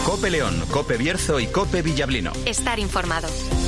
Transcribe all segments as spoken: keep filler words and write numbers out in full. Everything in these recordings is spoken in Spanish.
COPE León, COPE Bierzo y COPE Villablino. Estar informado.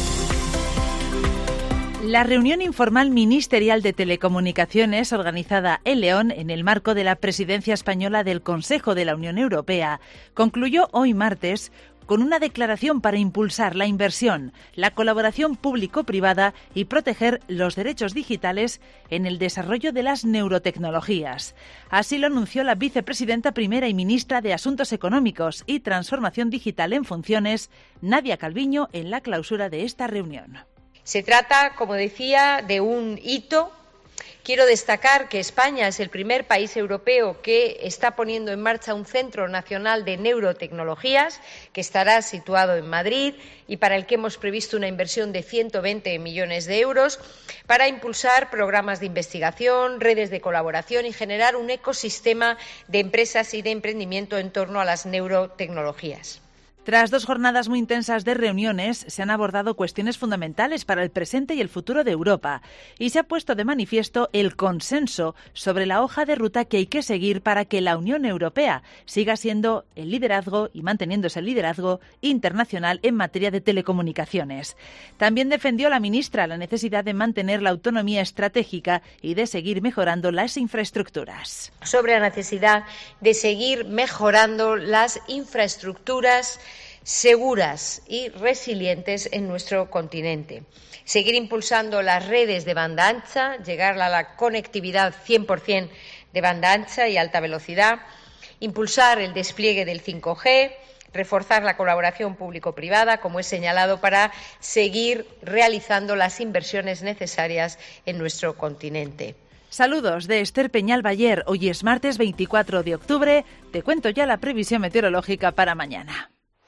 La reunión informal ministerial de telecomunicaciones organizada en León en el marco de la presidencia española del Consejo de la Unión Europea concluyó hoy martes con una declaración para impulsar la inversión, la colaboración público-privada y proteger los derechos digitales en el desarrollo de las neurotecnologías. Así lo anunció la vicepresidenta primera y ministra de Asuntos Económicos y Transformación Digital en funciones, Nadia Calviño, en la clausura de esta reunión. Se trata, como decía, de un hito. Quiero destacar que España es el primer país europeo que está poniendo en marcha un Centro Nacional de Neurotecnologías que estará situado en Madrid y para el que hemos previsto una inversión de ciento veinte millones de euros para impulsar programas de investigación, redes de colaboración y generar un ecosistema de empresas y de emprendimiento en torno a las neurotecnologías. Tras dos jornadas muy intensas de reuniones, se han abordado cuestiones fundamentales para el presente y el futuro de Europa y se ha puesto de manifiesto el consenso sobre la hoja de ruta que hay que seguir para que la Unión Europea siga siendo el liderazgo y manteniéndose el liderazgo internacional en materia de telecomunicaciones. También defendió la ministra la necesidad de mantener la autonomía estratégica y de seguir mejorando las infraestructuras. Sobre la necesidad de seguir mejorando las infraestructuras seguras y resilientes en nuestro continente. Seguir impulsando las redes de banda ancha, llegar a la conectividad cien por cien de banda ancha y alta velocidad, impulsar el despliegue del cinco G, reforzar la colaboración público-privada, como he señalado, para seguir realizando las inversiones necesarias en nuestro continente. Saludos de Esther Peñal Bayer. Hoy es martes veinticuatro de octubre. Te cuento ya la previsión meteorológica para mañana.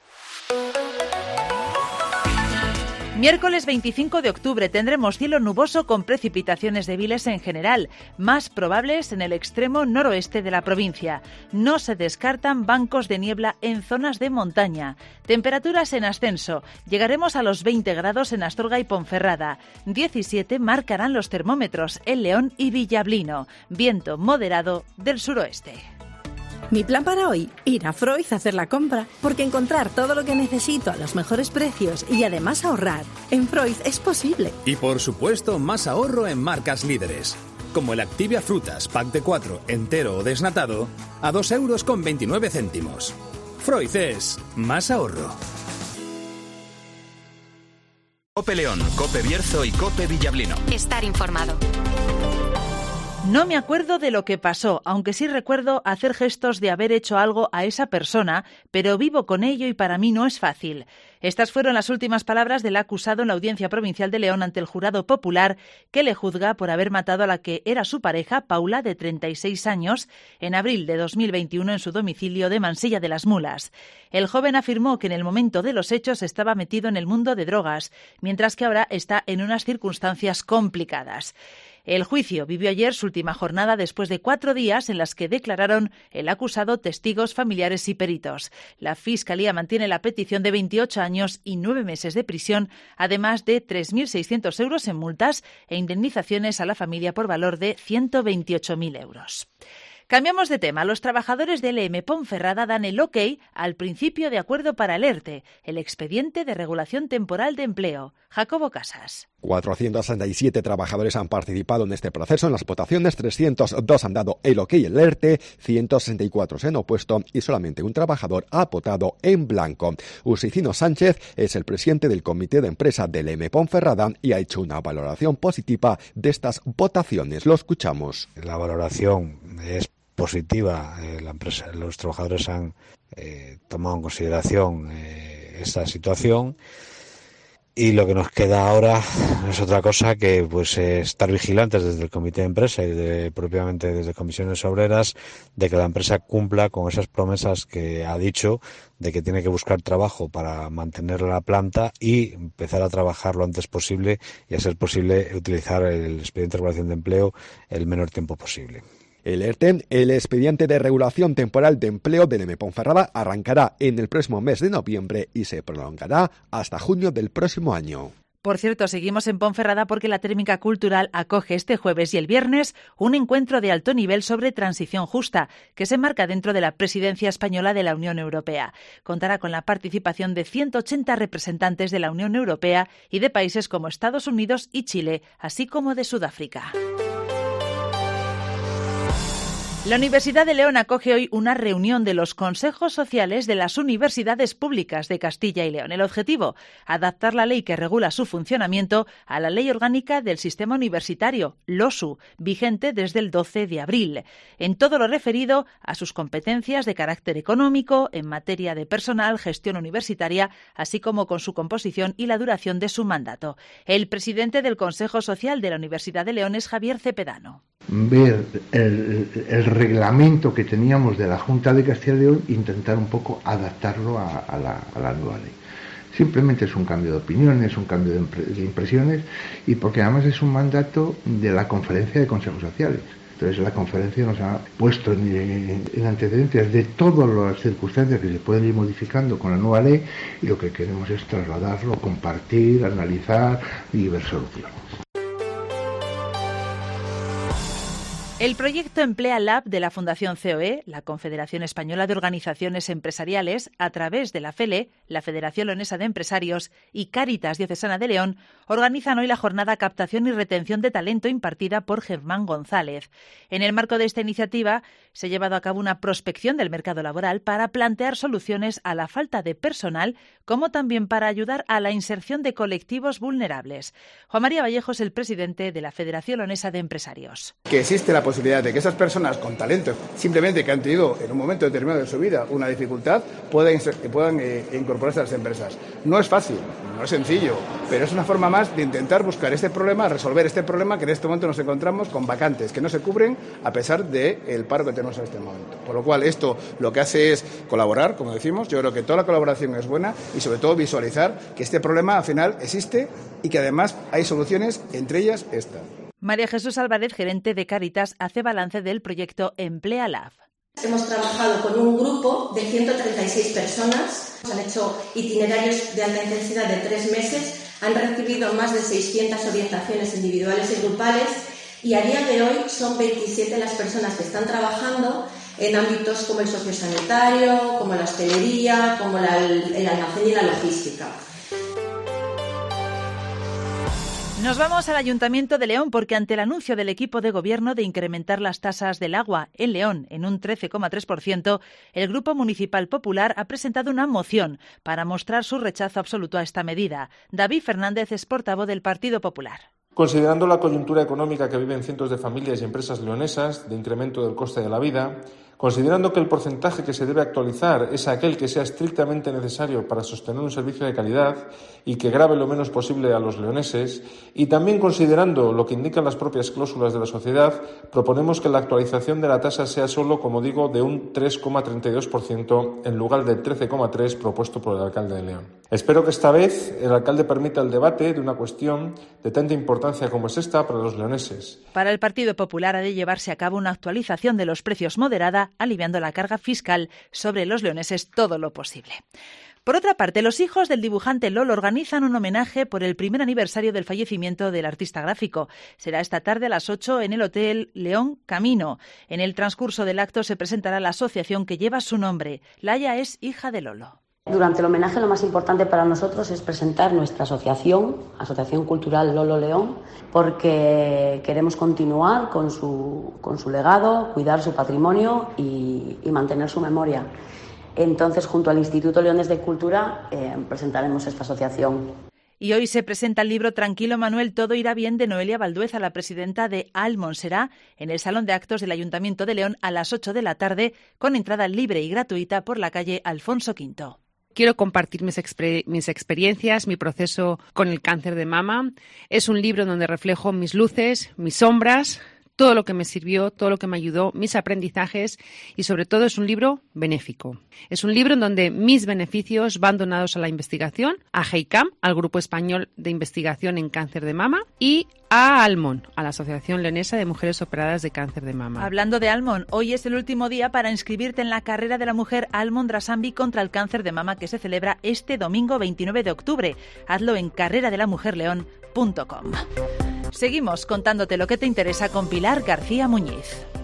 Miércoles veinticinco de octubre tendremos cielo nuboso con precipitaciones débiles en general, más probables en el extremo noroeste de la provincia. No se descartan bancos de niebla en zonas de montaña. Temperaturas en ascenso. Llegaremos a los veinte grados en Astorga y Ponferrada. diecisiete marcarán los termómetros en León y Villablino. Viento moderado del suroeste. Mi plan para hoy, ir a Freud a hacer la compra, porque encontrar todo lo que necesito a los mejores precios y además ahorrar en Freud es posible. Y por supuesto, más ahorro en marcas líderes, como el Activia Frutas Pack de cuatro entero o desnatado a dos euros con veintinueve céntimos. Freud es más ahorro. COPE León, COPE Bierzo y COPE Villablino. Estar informado. No me acuerdo de lo que pasó, aunque sí recuerdo hacer gestos de haber hecho algo a esa persona, pero vivo con ello y para mí no es fácil. Estas fueron las últimas palabras del acusado en la Audiencia Provincial de León ante el jurado popular que le juzga por haber matado a la que era su pareja, Paula, de treinta y seis años, en abril de dos mil veintiuno en su domicilio de Mansilla de las Mulas. El joven afirmó que en el momento de los hechos estaba metido en el mundo de drogas, mientras que ahora está en unas circunstancias complicadas. El juicio vivió ayer su última jornada después de cuatro días en las que declararon el acusado, testigos, familiares y peritos. La Fiscalía mantiene la petición de veintiocho años y nueve meses de prisión, además de tres mil seiscientos euros en multas e indemnizaciones a la familia por valor de ciento veintiocho mil euros. Cambiamos de tema. Los trabajadores de L M Ponferrada dan el ok al principio de acuerdo para el ERTE, el expediente de regulación temporal de empleo. Jacobo Casas. cuatrocientos sesenta y siete trabajadores han participado en este proceso. En las votaciones, trescientos dos han dado el ok al ERTE, ciento sesenta y cuatro se han opuesto y solamente un trabajador ha votado en blanco. Usicino Sánchez es el presidente del comité de empresa de L M Ponferrada y ha hecho una valoración positiva de estas votaciones. Lo escuchamos. La valoración es positiva. Eh, la empresa, los trabajadores han eh, tomado en consideración eh, esta situación y lo que nos queda ahora es otra cosa que pues eh, estar vigilantes desde el comité de empresa y de, propiamente desde comisiones obreras de que la empresa cumpla con esas promesas que ha dicho de que tiene que buscar trabajo para mantener la planta y empezar a trabajar lo antes posible y a ser posible utilizar el expediente de regulación de empleo el menor tiempo posible. El ERTE, el expediente de regulación temporal de empleo de L M Ponferrada, arrancará en el próximo mes de noviembre y se prolongará hasta junio del próximo año. Por cierto, seguimos en Ponferrada porque la Térmica Cultural acoge este jueves y el viernes un encuentro de alto nivel sobre transición justa, que se enmarca dentro de la presidencia española de la Unión Europea. Contará con la participación de ciento ochenta representantes de la Unión Europea y de países como Estados Unidos y Chile, así como de Sudáfrica. La Universidad de León acoge hoy una reunión de los consejos sociales de las universidades públicas de Castilla y León. El objetivo, adaptar la ley que regula su funcionamiento a la Ley Orgánica del Sistema Universitario, LOSU, vigente desde el doce de abril, en todo lo referido a sus competencias de carácter económico, en materia de personal, gestión universitaria, así como con su composición y la duración de su mandato. El presidente del Consejo Social de la Universidad de León es Javier Cepedano. Ver el, el reglamento que teníamos de la Junta de Castilla y León e intentar un poco adaptarlo a, a, la, a la nueva ley. Simplemente es un cambio de opiniones, un cambio de, impre, de impresiones y porque además es un mandato de la Conferencia de Consejos Sociales. Entonces la conferencia nos ha puesto en, en, en antecedentes de todas las circunstancias que se pueden ir modificando con la nueva ley y lo que queremos es trasladarlo, compartir, analizar y ver soluciones. El proyecto Emplea Lab de la Fundación C O E, la Confederación Española de Organizaciones Empresariales, a través de la FELE, la Federación Leonesa de Empresarios y Cáritas Diocesana de León, organizan hoy la jornada Captación y Retención de Talento impartida por Germán González. En el marco de esta iniciativa se ha llevado a cabo una prospección del mercado laboral para plantear soluciones a la falta de personal, como también para ayudar a la inserción de colectivos vulnerables. Juan María Vallejo es el presidente de la Federación Leonesa de Empresarios. Que existe la posibilidad de que esas personas con talento, simplemente que han tenido en un momento determinado de su vida una dificultad, puedan, puedan eh, incorporarse a las empresas. No es fácil, no es sencillo, pero es una forma más de intentar buscar este problema, resolver este problema que en este momento nos encontramos con vacantes que no se cubren a pesar del paro que tenemos en este momento. Por lo cual esto lo que hace es colaborar, como decimos. Yo creo que toda la colaboración es buena y sobre todo visualizar que este problema al final existe y que además hay soluciones, entre ellas esta. María Jesús Álvarez, gerente de Cáritas, hace balance del proyecto Emplea Lab. Hemos trabajado con un grupo de ciento treinta y seis personas, han hecho itinerarios de alta intensidad de tres meses, han recibido más de seiscientas orientaciones individuales y grupales y a día de hoy son veintisiete las personas que están trabajando en ámbitos como el sociosanitario, como la hostelería, como la, el almacén y la logística. Nos vamos al Ayuntamiento de León porque ante el anuncio del equipo de gobierno de incrementar las tasas del agua en León en un trece coma tres por ciento, el Grupo Municipal Popular ha presentado una moción para mostrar su rechazo absoluto a esta medida. David Fernández es portavoz del Partido Popular. Considerando la coyuntura económica que viven cientos de familias y empresas leonesas de incremento del coste de la vida, considerando que el porcentaje que se debe actualizar es aquel que sea estrictamente necesario para sostener un servicio de calidad y que grave lo menos posible a los leoneses, y también considerando lo que indican las propias cláusulas de la sociedad, proponemos que la actualización de la tasa sea solo, como digo, de un tres coma treinta y dos por ciento en lugar del trece coma tres por ciento propuesto por el alcalde de León. Espero que esta vez el alcalde permita el debate de una cuestión de tanta importancia como es esta para los leoneses. Para el Partido Popular ha de llevarse a cabo una actualización de los precios moderada, aliviando la carga fiscal sobre los leoneses todo lo posible. Por otra parte, los hijos del dibujante Lolo organizan un homenaje por el primer aniversario del fallecimiento del artista gráfico. Será esta tarde a las ocho en el Hotel León Camino. En el transcurso del acto se presentará la asociación que lleva su nombre. Laia es hija de Lolo. Durante el homenaje lo más importante para nosotros es presentar nuestra asociación, Asociación Cultural Lolo León, porque queremos continuar con su, con su legado, cuidar su patrimonio y, y mantener su memoria. Entonces, junto al Instituto Leones de Cultura, eh, presentaremos esta asociación. Y hoy se presenta el libro Tranquilo Manuel, todo irá bien, de Noelia Baldueza, la presidenta de Almonserá, en el Salón de Actos del Ayuntamiento de León a las ocho de la tarde, con entrada libre y gratuita por la calle Alfonso Quinto. Quiero compartir mis, exper- mis experiencias, mi proceso con el cáncer de mama. Es un libro donde reflejo mis luces, mis sombras, todo lo que me sirvió, todo lo que me ayudó, mis aprendizajes y sobre todo es un libro benéfico. Es un libro en donde mis beneficios van donados a la investigación, a GEICAM, al Grupo Español de Investigación en Cáncer de Mama, y a Almon, a la Asociación Leonesa de Mujeres Operadas de Cáncer de Mama. Hablando de Almon, hoy es el último día para inscribirte en la carrera de la mujer Almon Drasambi contra el cáncer de mama que se celebra este domingo veintinueve de octubre. Hazlo en carrera de la mujer león punto com. Seguimos contándote lo que te interesa con Pilar García Muñiz.